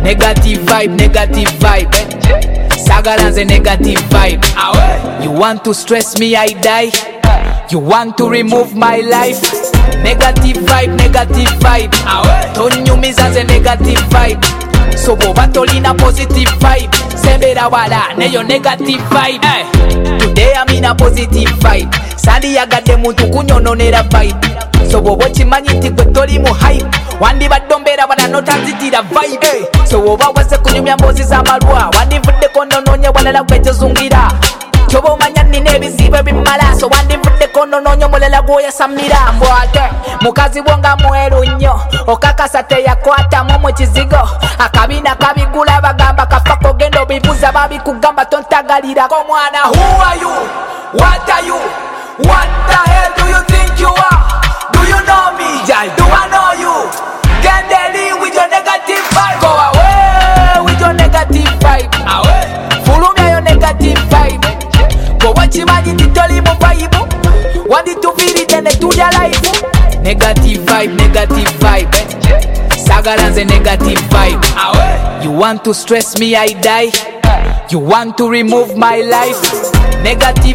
Negative vibe. Sagalanze negative vibe. You want to stress me, I die. You want to remove my life. Negative vibe. Tonyumiza negative vibe. So boba tolina positive vibe. Sembera wala neyo negative vibe. Today I'm in a positive vibe. Sandi yagade muntu kunyononera vibe. So bobo chimanyi nti gwe toli mu hype. Wandi badombera bana notanzitira vibe. So boba wase kunyumya mbozi za malwa. Wandi vudde konononye walala kwetezungira. Chobo manya nine ebizibe bimala. So wandi vudde konononye mulela gwoya samira. Mbwate mukazi wonga mweru nnyo. Okakasa teyakwata mu kizigo. Akabina kabigula bagamba kafako gendo bibuza babi kugamba tontagalira ko mwana. Who are you? What are you? What the hell do you think you are? Do you know me? Do I know you? Get dealing with your negative vibe. Go away with your negative vibe. Fulumia your negative vibe. Go watch him and you tell him vibe. Want it to feel it and to their life. Negative vibe. Sagalanze negative vibe. You want to stress me, I die. You want to remove my life. Negative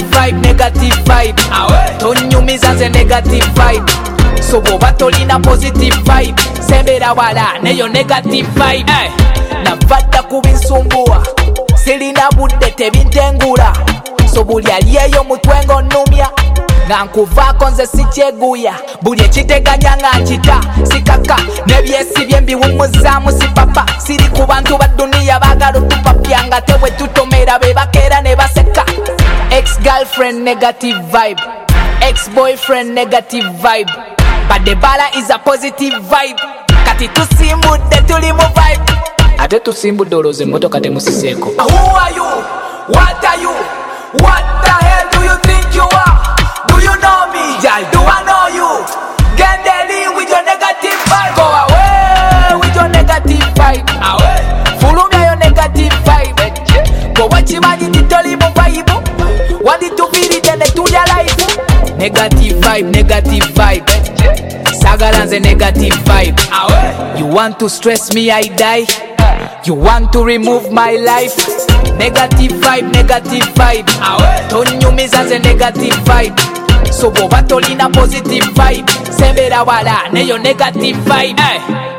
vibe. Tonyumiza negative vibe. So boba tolina positive vibe. Sembera wala neyo negative vibe. Navada kubinsumbuwa. Silina budde tebintengula. So buli aliyeyo mutwengo numya. Nga nkuvako nze sikyeguya. Buli ekiteganya nga nkita sikaka. Nebyesi byembiwumuzaamu sipapa. Siri ku bantu ba duniya bagala otupapya nga tebwe tutomera be bakeera ne baseka. Ex-girlfriend negative vibe. Ex-boyfriend negative vibe. But the bala is a positive vibe. Kati tusimbudde tuli mu vibe. Ate tusimbudde olowooza emmotoka temusiseko. Who are you? What are you? What the hell do you think you are? Do you know me? Do I know you? Get dealing with your negative vibe. Go away with your negative vibe. Fulumia your negative vibe. Go watch him and you tell him vibe. Want it to feel it and to their life. Negative vibe. Sagalanze negative vibe. You want to stress me, I die. You want to remove my life. Negative vibe. Tonyumiza negative vibe. So boba tolina positive vibe. Sembera wala neyo negative vibe.